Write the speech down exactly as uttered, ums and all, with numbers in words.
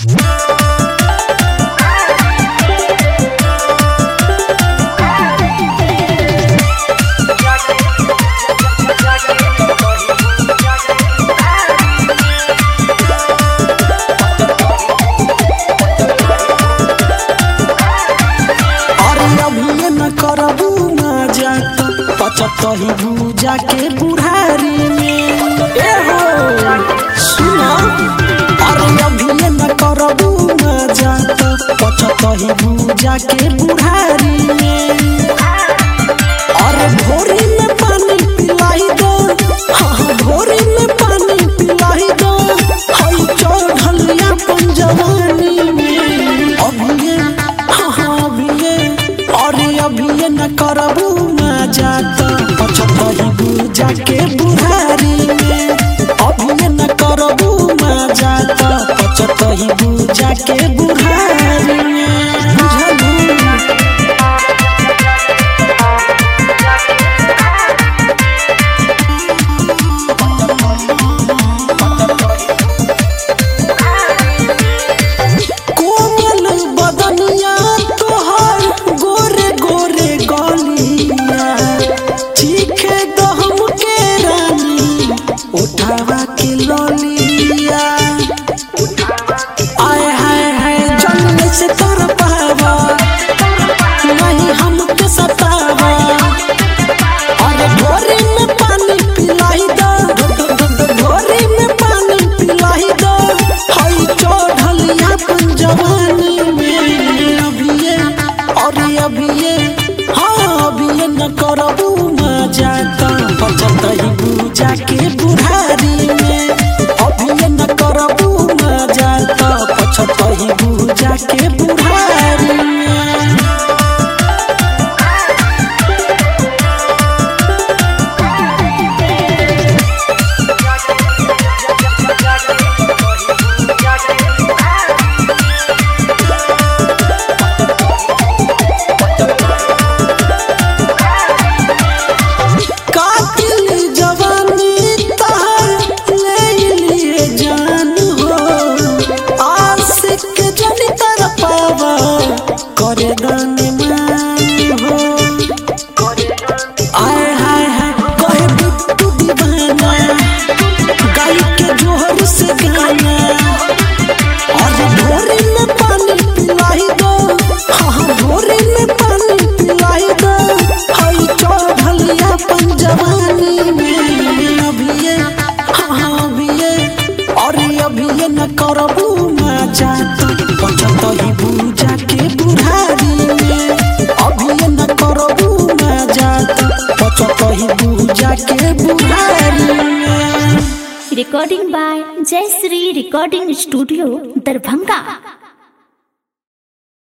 पचतही भूजा के बुढ़ारी में ए हो सुना अरे अभी न करबू मजा पचतही भूजा के बुढ़ारी में अरे भोरी में पानी पिलाई दो हाँ भोरी में पानी पिलाई दो हई चढ़लिया पंजवानी में अभी हाँ हाँ अभी अरे अभी न करबू मजा पचतही भूजा के बुढ़ारी में अभी न करबू मजा पचतही भूजा के बुढ़ारी में बुझलू उठावा के लोलिया आए हाय हाय जन्म से तोर पावा नहीं हमके सतावा अरे भोरी में पानी पिलाई दो भोरी में पानी पिलाई दो हई चढ़लिया पंजवानी में अभी अरे अभी हाँ अभी न करबू मजा पचतही भूजा के बुढ़ारी में अभी न करबू मजा पचतही भूजा के बुढ़ारी में करे गाने मान हो आए हाय हाय कहे बिट्टू दीवाना गाई के जोहर से गाना और भोरी में पानी पिलाई दो हाँ भोरी में पानी पिलाई दो हई चढ़लिया पंजवानी में अभी हाँ अभी अरे अभी न करबू मजा पचतही भूजा के बुढ़ारी में अभी न करबू मजा पचतही भूजा के बुढ़ारी में। Recording by Jayashree recording studio Darbhanga.